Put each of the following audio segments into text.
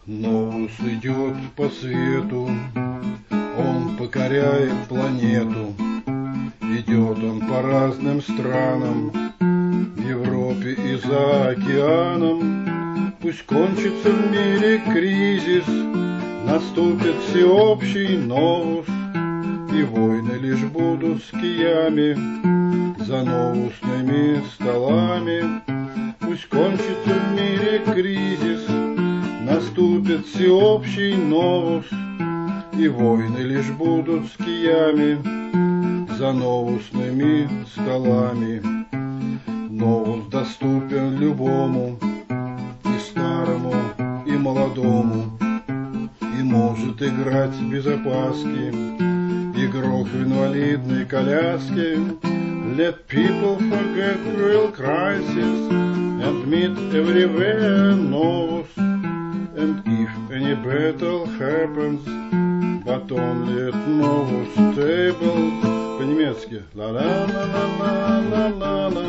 Новус идет по свету, он покоряет планету. Идет он по разным странам, в Европе и за океаном. Пусть кончится в мире кризис, наступит всеобщий новус, и войны лишь будут с киями за новусными столами. Пусть кончится в мире кризис, наступит всеобщий новус, и войны лишь будут с киями за новусными столами. Новус доступен любому, и старому, и молодому, и может играть без опаски игрок в инвалидной коляске. Let people forget real crisis and meet everywhere novus. And if any battle happens, but only at novus tables. По-немецки. La-la-la-la-la-la-la-la.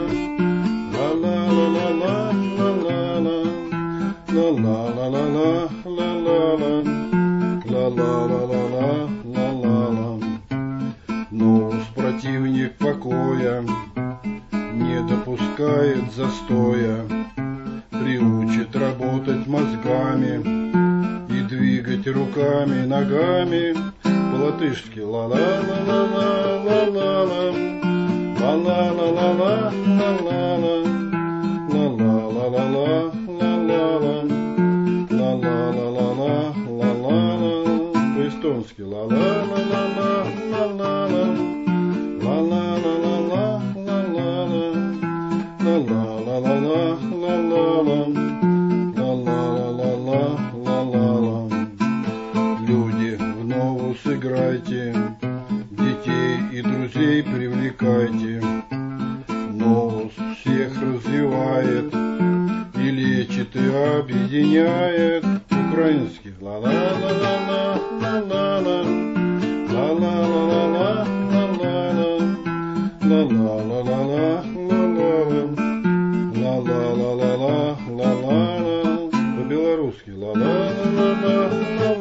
La-la-la-la-la-la-la-la. La-la-la-la-la-la-la-la. La-la-la-la-la-la-la. Новус противник покоя, не допускает застоя, приучит работать мозгами и двигать руками, ногами. По-латышски ла-ла-ла-ла-ла-ла-ла-ла, ла-ла-ла-ла-ла-ла-ла, ла-ла-ла-ла-ла-ла-ла, ла-ла-ла-ла-ла-ла-ла. По-эстонски ла-ла-ла-ла-ла-ла-ла, люди, в новус играйте, детей и друзей привлекайте. Новус всех развивает и лечит, и объединяет. Украинский ла-ла-ла-ла-ла-ла-ла, ла-ла-ла-ла-ла-ла-ла, ла-ла-ла-ла-ла-ла, ла-ла-ла-ла-ла-ла. По-белорусски ла-ла-ла-ла-ла-ла.